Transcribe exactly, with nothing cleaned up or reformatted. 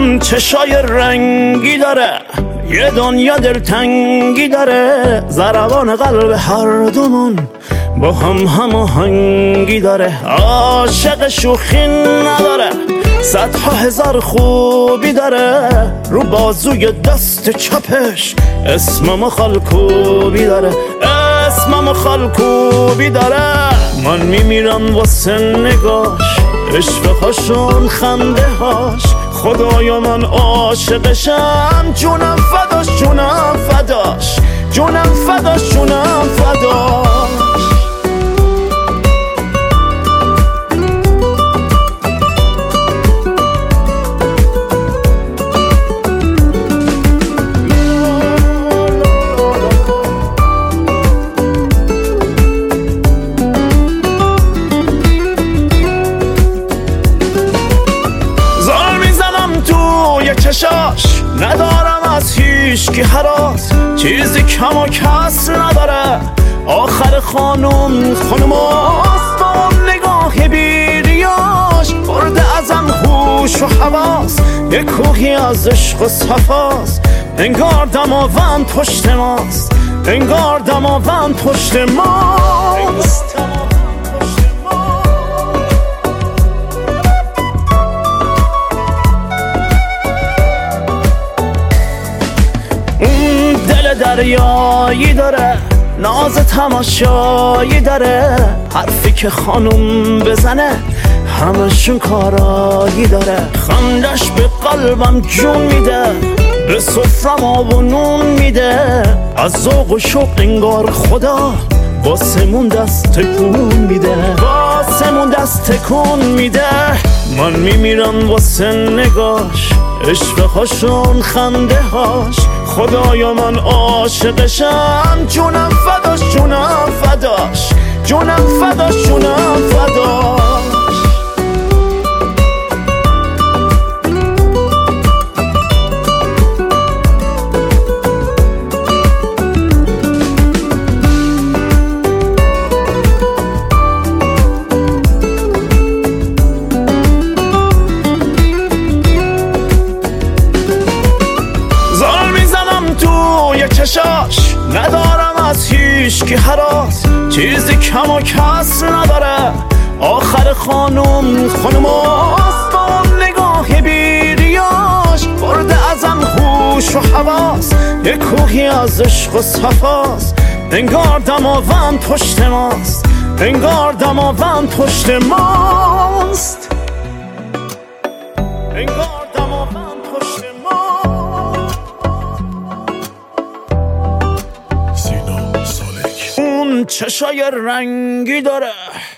اون چشای رنگی داره، یه دنیا دلتنگی داره، ضربان قلب هر دومون با هم هماهنگی داره. عاشق شوخی نداره، صدها هزار خوبی داره، رو بازوی دست چپش اسمم خالکوبی داره، اسمم خالکوبی داره. من میمیرم واسه نگاش، اشفقاشون خنده هاش، خدایا من عاشقشم، جونم فداش جونم فداش، جونم فداش جونم فداش. چشاش ندارم از هیچ کی هراس، چیزی کم و کس نداره، آخر خانوم خانوماست، با اون نگاه بیریاش برده ازم هوش و حواس، یه کوهی از عشق و صفاست، انگار دماوند پشت ماست، انگار دماوند پشت ماست. دریایی داره، ناز تماشایی داره، حرفی که خانوم بزنه همشون کارایی داره، خندش به قلبم جون میده، به سفرم آب و نون میده، از ذوق و شوق انگار خدا واسمون دست تکون میده، واسمون دست تکون میده. من میمیرم واسه نگاش، عشقهاشون خنده هاش، خدایا من عاشقشم، جونم فداش جونم فداش، جونم فداش جونم فداش. چشاش ندارم از هیچ کی هراس، چیزی کم و کس نداره، آخر خانوم خانوماست، با اون نگاه بیریاش برده ازم هوش و حواس، یه کوهی از عشق و صفاست، انگار دماوند پشت ماست، انگار دماوند پشت ماست، انگار دماوند پشت ماست. اون چشای رنگی داره،